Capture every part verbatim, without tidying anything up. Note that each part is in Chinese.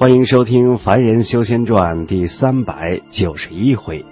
欢迎收听《凡人修仙传》第三百九十一回。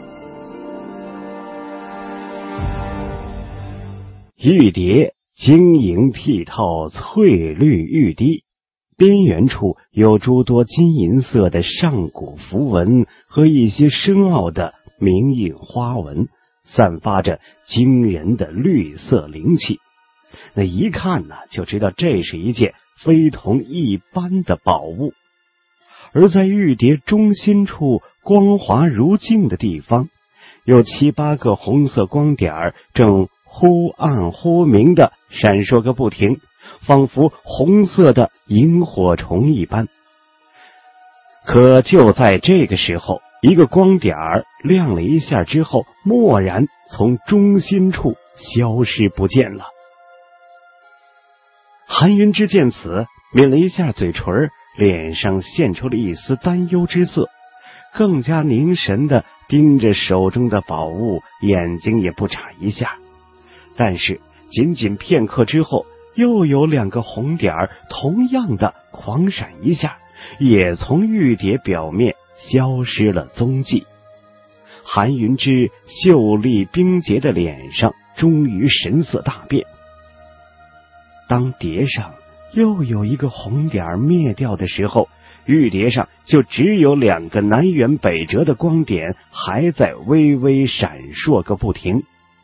玉蝶晶莹剔透，翠绿欲滴，边缘处有诸多金银色的上古符文和一些深奥的明印花纹，散发着惊人的绿色灵气。那一看呢，就知道这是一件非同一般的宝物。而在玉蝶中心处光滑如镜的地方，有七八个红色光点正忽暗忽明的闪烁个不停，仿佛红色的萤火虫一般。可就在这个时候，一个光点亮了一下之后，蓦然从中心处消失不见了。韩云之见此，抿了一下嘴唇，脸上现出了一丝担忧之色，更加凝神地盯着手中的宝物，眼睛也不眨一下。但是仅仅片刻之后，又有两个红点同样的狂闪一下，也从玉蝶表面消失了踪迹。韩云之秀丽冰洁的脸上终于神色大变。当蝶上又有一个红点灭掉的时候，玉蝶上就只有两个南辕北辙的光点还在微微闪烁个不停。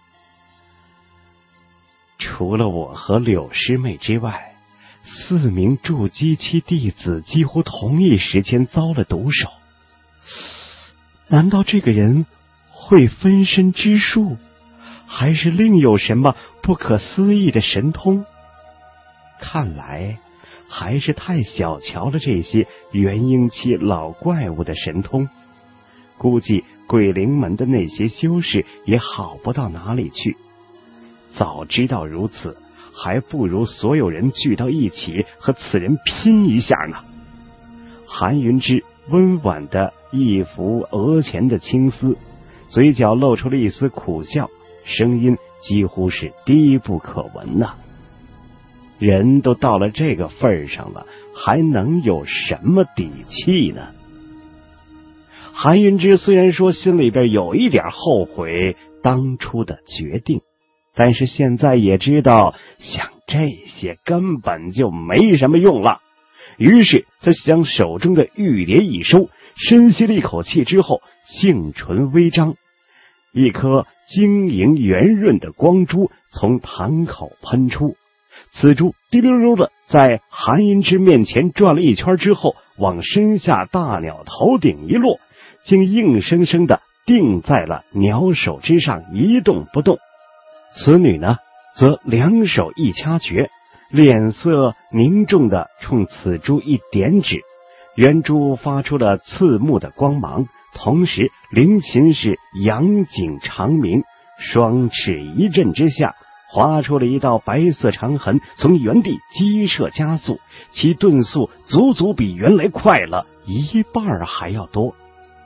除了我和柳师妹之外，四名筑基期弟子几乎同一时间遭了毒手。难道这个人会分身之术，还是另有什么不可思议的神通？看来还是太小瞧了这些元婴期老怪物的神通，估计鬼灵门的那些修士也好不到哪里去。早知道如此，还不如所有人聚到一起和此人拼一下呢。韩云之温婉的一拂额前的青丝，嘴角露出了一丝苦笑，声音几乎是低不可闻呐、啊。人都到了这个份上了，还能有什么底气呢？韩云之虽然说心里边有一点后悔当初的决定，但是现在也知道想这些根本就没什么用了。于是他将手中的玉蝶一收，深吸了一口气之后，杏唇微张，一颗晶莹圆润的光珠从坛口喷出。此珠滴溜溜的在韩云之面前转了一圈之后，往身下大鸟头顶一落，竟硬生生的定在了鸟手之上，一动不动。此女呢，则两手一掐诀，脸色凝重的冲此珠一点指，圆珠发出了刺目的光芒，同时灵琴是扬颈长鸣，双翅一震之下，划出了一道白色长痕，从原地激射加速，其遁速足足比原来快了一半还要多。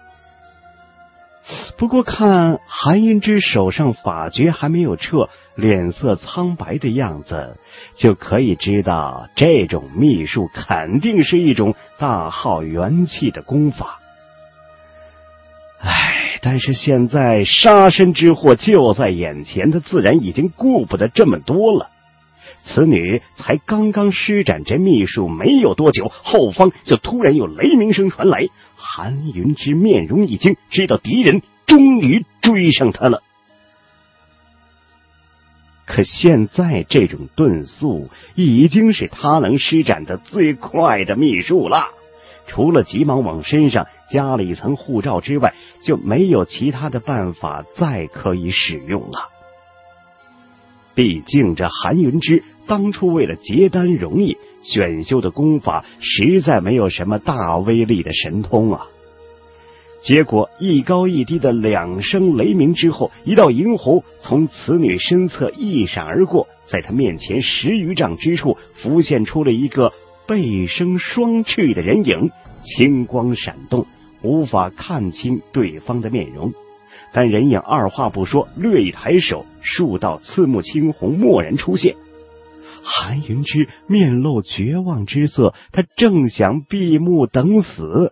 不过看韩云之手上法诀还没有撤，脸色苍白的样子，就可以知道这种秘术肯定是一种大耗元气的功法。唉，但是现在杀身之祸就在眼前，他自然已经顾不得这么多了。此女才刚刚施展这秘术没有多久，后方就突然有雷鸣声传来。韩云之面容一惊，知道敌人终于追上他了。可现在这种遁速已经是他能施展的最快的秘术了，除了急忙往身上加了一层护罩之外，就没有其他的办法再可以使用了。毕竟这韩云之当初为了结丹容易选修的功法，实在没有什么大威力的神通啊。结果一高一低的两声雷鸣之后，一道银狐从此女身侧一闪而过，在她面前十余丈之处浮现出了一个背生双翅的人影，青光闪动，无法看清对方的面容。但人影二话不说，略一抬手，数道刺目青红蓦然出现。 韩云之面露绝望之色，他正想闭目等死。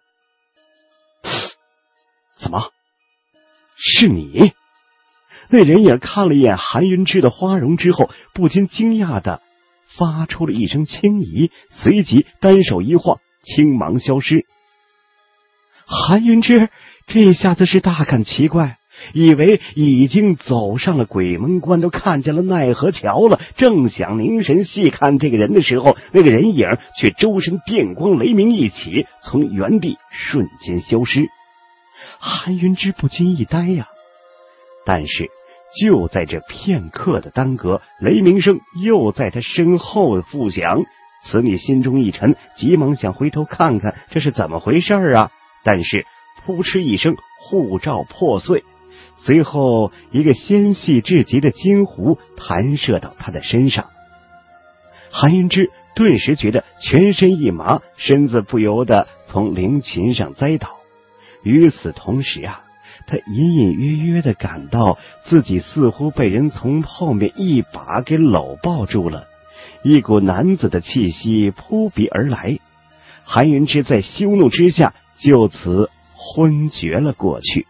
怎么？是你？那人影看了一眼韩云之的花容之后，不禁惊讶的发出了一声轻疑，随即单手一晃，轻忙消失。韩云之这下子是大感奇怪，以为已经走上了鬼门关，都看见了奈何桥了，正想凝神细看这个人的时候，那个人影却周身电光雷鸣一起，从原地瞬间消失。韩云之不禁一呆呀，但是就在这片刻的耽搁，雷鸣声又在他身后复响。此女心中一沉，急忙想回头看看这是怎么回事啊，但是扑哧一声，护罩破碎，随后一个纤细至极的金弧弹射到他的身上。韩云之顿时觉得全身一麻，身子不由得从灵琴上栽倒。与此同时啊，他隐隐约约的感到自己似乎被人从后面一把给搂抱住了，一股男子的气息扑鼻而来。韩云之在羞怒之下就此昏厥了过去。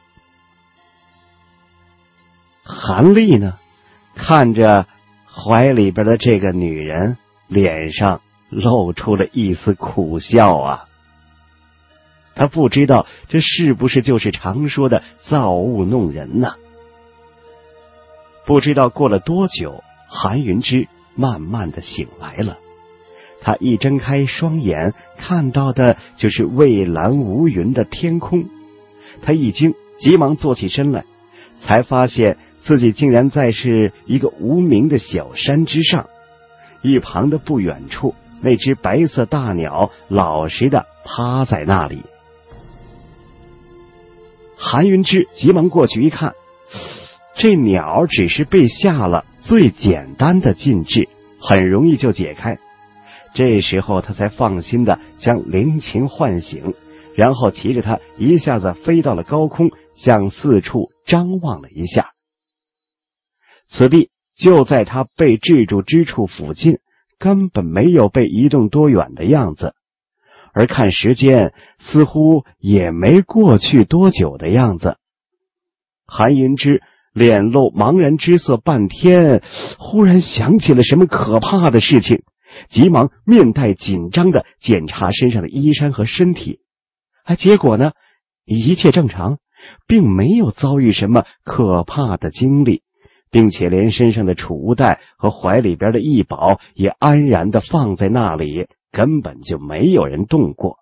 韩丽呢，看着怀里边的这个女人，脸上露出了一丝苦笑啊。他不知道这是不是就是常说的造物弄人呢？不知道过了多久，韩云之慢慢的醒来了。他一睁开双眼，看到的就是蔚蓝无云的天空。他一惊，急忙坐起身来，才发现自己竟然在是一个无名的小山之上。一旁的不远处，那只白色大鸟老实的趴在那里。韩云之急忙过去一看，这鸟只是被下了最简单的禁制，很容易就解开。这时候他才放心的将灵琴唤醒，然后骑着它一下子飞到了高空，向四处张望了一下。此地就在他被制住之处附近，根本没有被移动多远的样子。而看时间，似乎也没过去多久的样子。韩云之脸露茫然之色半天，忽然想起了什么可怕的事情，急忙面带紧张的检查身上的衣衫和身体。哎，结果呢，一切正常，并没有遭遇什么可怕的经历，并且连身上的储物袋和怀里边的异宝也安然的放在那里，根本就没有人动过。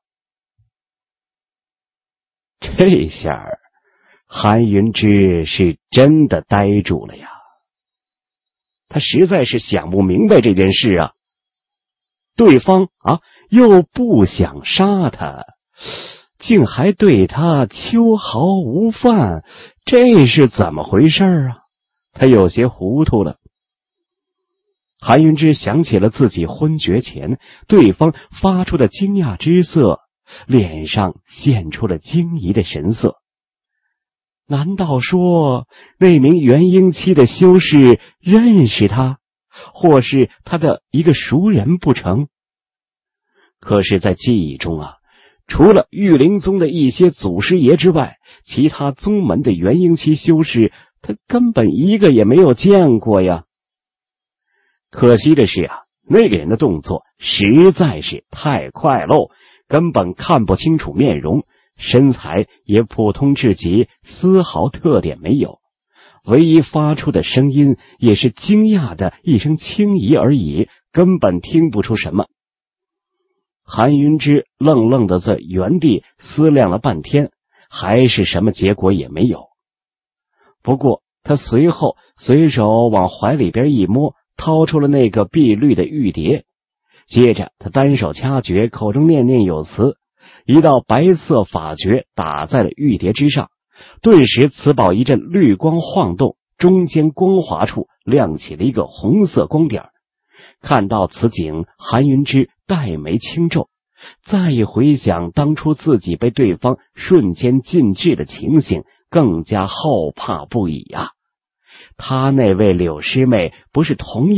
这下韩云之是真的呆住了呀，他实在是想不明白这件事啊。对方啊又不想杀他，竟还对他秋毫无犯，这是怎么回事啊？他有些糊涂了。韩云之想起了自己昏厥前对方发出的惊讶之色，脸上现出了惊疑的神色。难道说那名元婴期的修士认识他，或是他的一个熟人不成？可是在记忆中啊，除了玉灵宗的一些祖师爷之外，其他宗门的元婴期修士他根本一个也没有见过呀。可惜的是啊，那个人的动作实在是太快喽，根本看不清楚面容，身材也普通至极，丝毫特点没有，唯一发出的声音也是惊讶的一声轻疑而已，根本听不出什么。韩云之愣愣的在原地思量了半天，还是什么结果也没有。不过他随后随手往怀里边一摸，掏出了那个碧绿的玉碟，接着他单手掐诀，口中念念有词，一道白色法诀打在了玉碟之上，顿时此宝一阵绿光晃动，中间光滑处亮起了一个红色光点。看到此景，韩云之黛眉轻皱，再一回想当初自己被对方瞬间禁制的情形，更加后怕不已啊。他那位柳师妹不是同样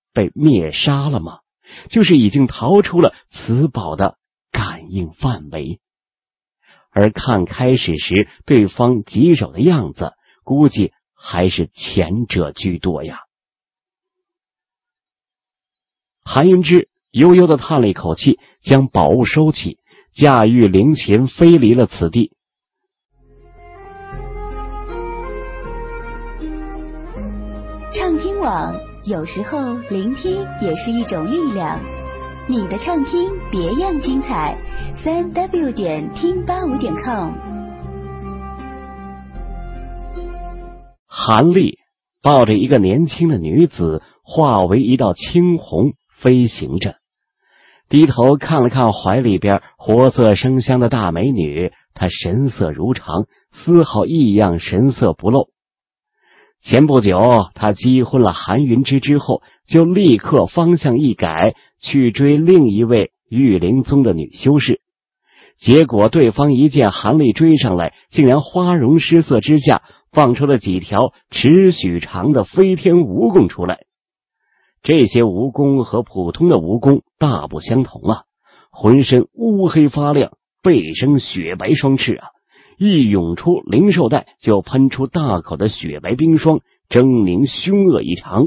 被灭杀了吗？就是已经逃出了此宝的感应范围。而看开始时对方棘手的样子，估计还是前者居多呀。韩云之悠悠地叹了一口气，将宝物收起，驾驭灵琴飞离了此地。 畅听网，有时候聆听也是一种力量。你的畅听别样精彩，三 w 点听八五点 com。 韩立抱着一个年轻的女子，化为一道青红飞行着，低头看了看怀里边活色生香的大美女，她神色如常，丝毫异样神色不露。前不久他击昏了韩云之之后，就立刻方向一改，去追另一位玉灵宗的女修士。结果对方一见韩立追上来，竟然花容失色之下放出了几条尺许长的飞天蜈蚣出来。这些蜈蚣和普通的蜈蚣大不相同啊，浑身乌黑发亮，背生雪白双翅啊，一涌出灵兽袋就喷出大口的雪白冰霜，狰狞凶恶异常。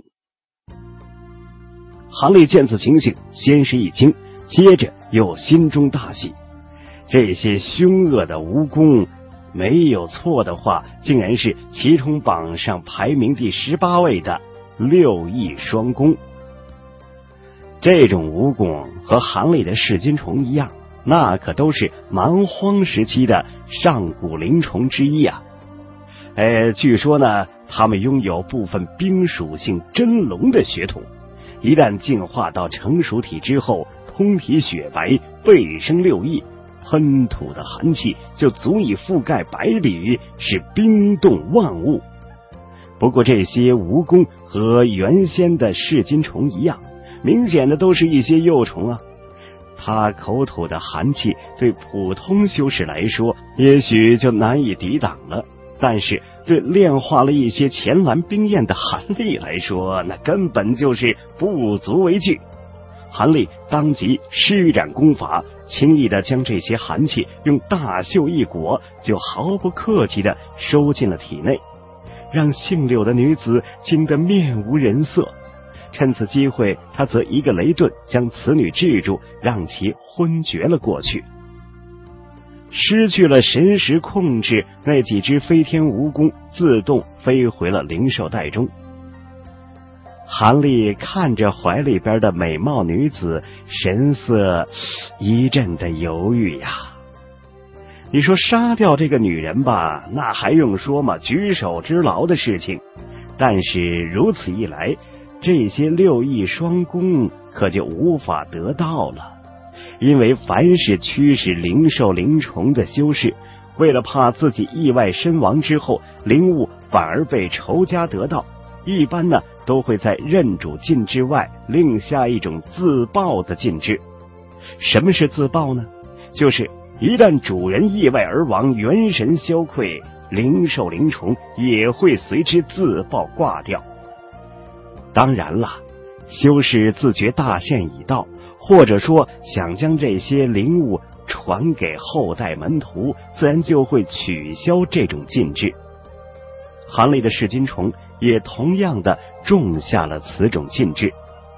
韩立见此情形，先是一惊，接着又心中大喜。这些凶恶的蜈蚣，没有错的话，竟然是奇虫榜上排名第十八位的六翼双弓。这种蜈蚣和韩立的噬金虫一样，那可都是蛮荒时期的上古灵虫之一啊。呃，据说呢，它们拥有部分冰属性真龙的血统，一旦进化到成熟体之后，通体雪白，背生六翼，喷吐的寒气就足以覆盖百里，是冰冻万物。不过这些蜈蚣和原先的噬金虫一样，明显的都是一些幼虫啊。它口吐的寒气对普通修士来说也许就难以抵挡了，但是对炼化了一些前蓝冰焰的韩立来说，那根本就是不足为惧。韩立当即施展功法，轻易的将这些寒气用大袖一裹，就毫不客气的收进了体内，让姓柳的女子惊得面无人色。趁此机会，他则一个雷遁将此女制住，让其昏厥了过去。失去了神识控制，那几只飞天蜈蚣自动飞回了灵兽袋中。韩立看着怀里边的美貌女子，神色一阵的犹豫呀。你说杀掉这个女人吧，那还用说吗？举手之劳的事情。但是如此一来，这些六翼双弓可就无法得到了。因为凡是驱使灵兽灵虫的修士，为了怕自己意外身亡之后灵物反而被仇家得到，一般呢都会在认主禁制外另下一种自爆的禁制。什么是自爆呢？就是一旦主人意外而亡，元神消溃，灵兽灵虫也会随之自爆挂掉。当然了，修士自觉大限已到，或者说想将这些灵物传给后代门徒，自然就会取消这种禁制。韩立的噬金虫也同样的种下了此种禁制。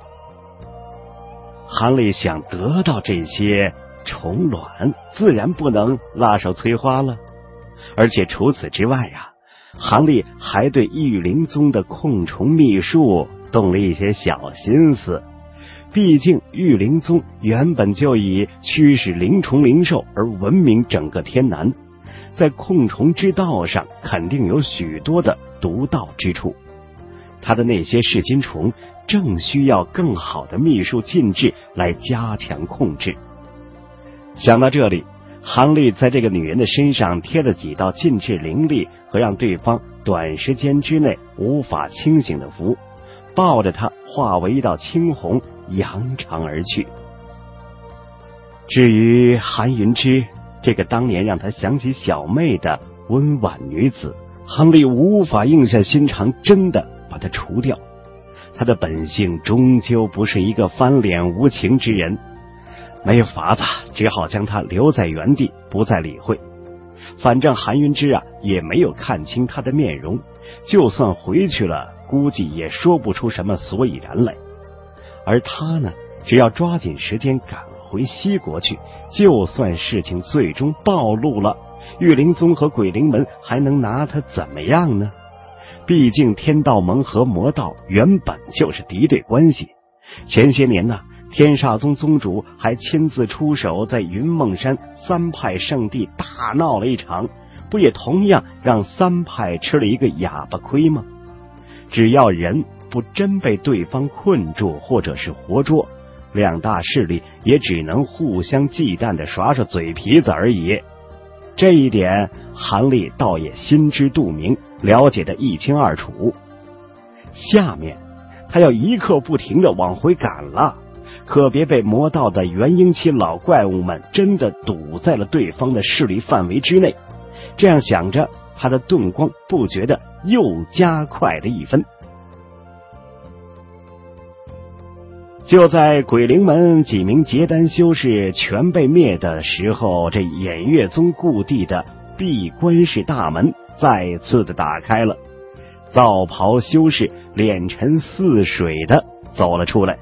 韩立想得到这些虫卵，自然不能拉手催花了。而且除此之外呀、啊，韩立还对玉灵宗的控虫秘术动了一些小心思。毕竟玉灵宗原本就以驱使灵虫灵兽而闻名整个天南，在控虫之道上肯定有许多的独到之处。他的那些噬金虫正需要更好的秘术禁制来加强控制。想到这里，韩立在这个女人的身上贴了几道禁制灵力和让对方短时间之内无法清醒的符，抱着她化为一道青红扬长而去。至于韩云之这个当年让他想起小妹的温婉女子，韩立无法硬下心肠真的把她除掉。 他的本性终究不是一个翻脸无情之人，没有法子，只好将他留在原地，不再理会。反正韩云之啊，也没有看清他的面容，就算回去了，估计也说不出什么所以然来。而他呢，只要抓紧时间赶回西国去，就算事情最终暴露了，玉灵宗和鬼灵门还能拿他怎么样呢？毕竟天道盟和魔道原本就是敌对关系，前些年呢，天煞宗宗主还亲自出手，在云梦山三派圣地大闹了一场，不也同样让三派吃了一个哑巴亏吗？只要人不真被对方困住或者是活捉，两大势力也只能互相忌惮的耍耍嘴皮子而已。这一点韩立倒也心知肚明，了解得一清二楚。下面他要一刻不停的往回赶了，可别被魔道的元婴期老怪物们真的堵在了对方的势力范围之内。这样想着，他的遁光不觉得又加快了一分。就在鬼灵门几名结丹修士全被灭的时候，这偃月宗故地的闭关室大门再次的打开了，皂袍修士脸沉似水的走了出来。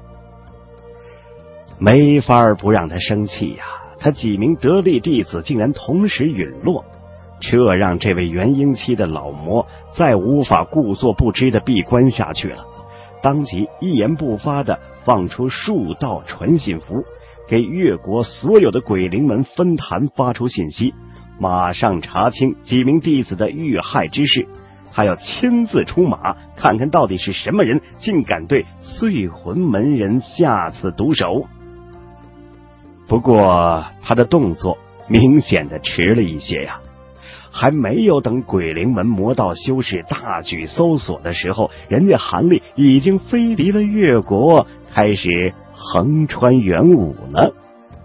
没法不让他生气呀、啊，他几名得力弟子竟然同时陨落，这让这位元婴期的老魔再无法故作不知的闭关下去了，当即一言不发的放出数道传信符，给越国所有的鬼灵门分坛发出信息，马上查清几名弟子的遇害之事。他要亲自出马，看看到底是什么人竟敢对碎魂门人下此毒手。不过他的动作明显的迟了一些呀，还没有等鬼灵门魔道修士大举搜索的时候，人家韩立已经飞离了越国，开始横穿元武了。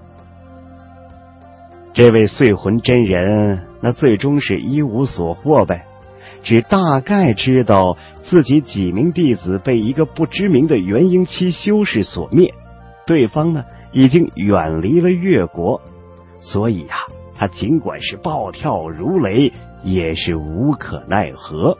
这位碎魂真人那最终是一无所获呗，只大概知道自己几名弟子被一个不知名的元婴期修士所灭，对方呢已经远离了越国，所以啊，他尽管是暴跳如雷，也是无可奈何。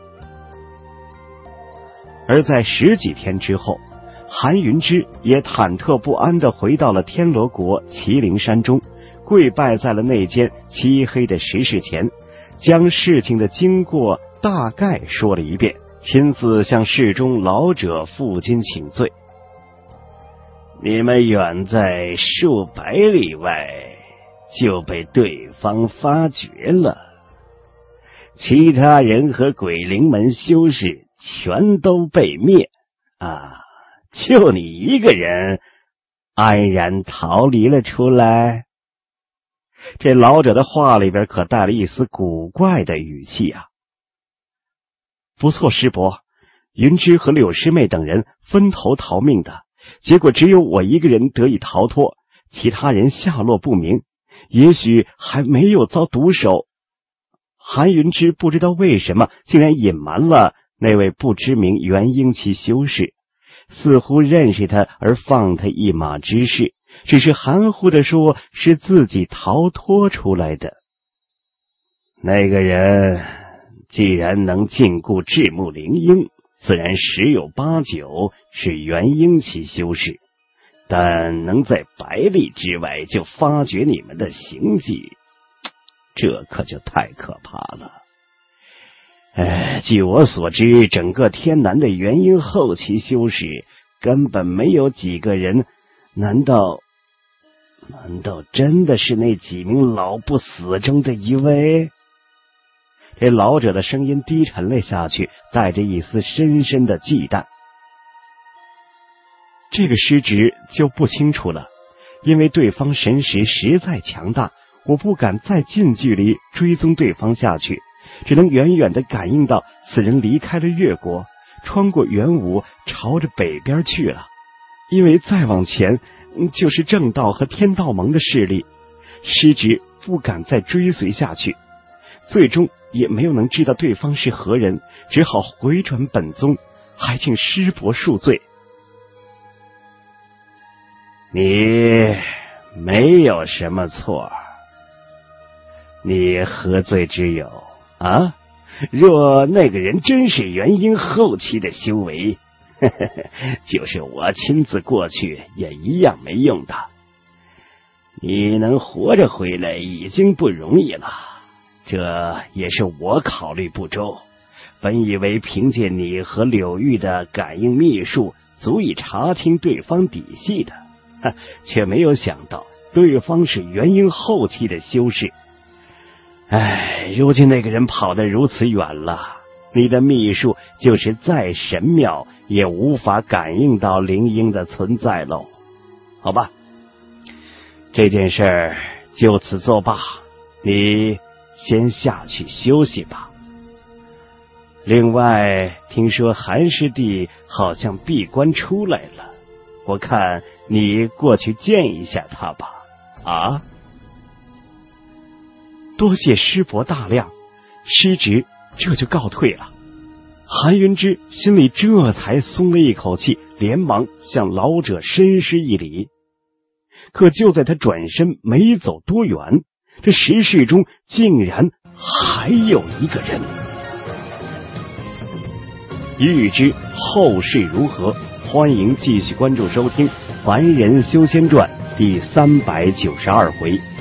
而在十几天之后，韩云之也忐忑不安地回到了天罗国麒麟山中，跪拜在了那间漆黑的石室前，将事情的经过大概说了一遍，亲自向室中老者负荆请罪。你们远在数百里外就被对方发觉了，其他人和鬼灵门修士全都被灭啊，就你一个人安然逃离了出来。这老者的话里边可带了一丝古怪的语气啊。不错，师伯，云芝和柳师妹等人分头逃命的，结果只有我一个人得以逃脱，其他人下落不明，也许还没有遭毒手。韩云芝不知道为什么竟然隐瞒了那位不知名元婴期修士，似乎认识他而放他一马之事，只是含糊地说是自己逃脱出来的。那个人既然能禁锢至木灵婴，自然十有八九是元婴期修士，但能在百里之外就发觉你们的行迹，这可就太可怕了。哎，据我所知，整个天南的元婴后期修士根本没有几个人，难道难道真的是那几名老不死中的一位？这老者的声音低沉了下去，带着一丝深深的忌惮。这个师侄就不清楚了，因为对方神识实在强大，我不敢再近距离追踪对方下去，只能远远地感应到此人离开了越国，穿过元武，朝着北边去了。因为再往前就是正道和天道盟的势力，师侄不敢再追随下去，最终也没有能知道对方是何人，只好回转本宗，还请师伯恕罪。 你没有什么错，你何罪之有啊？若那个人真是元婴后期的修为，呵呵呵，就是我亲自过去也一样没用的。你能活着回来已经不容易了，这也是我考虑不周。本以为凭借你和柳玉的感应秘术足以查清对方底细的，却没有想到对方是元婴后期的修士。唉，如今那个人跑得如此远了，你的秘术就是再神妙也无法感应到灵婴的存在喽。好吧，这件事儿就此作罢，你先下去休息吧。另外，听说韩师弟好像闭关出来了，我看你过去见一下他吧。啊？多谢师伯大量，师侄这就告退了。韩云之心里这才松了一口气，连忙向老者深施一礼。可就在他转身没走多远，这石室中竟然还有一个人。欲知后事如何，欢迎继续关注收听《凡人修仙传》第三百九十二回。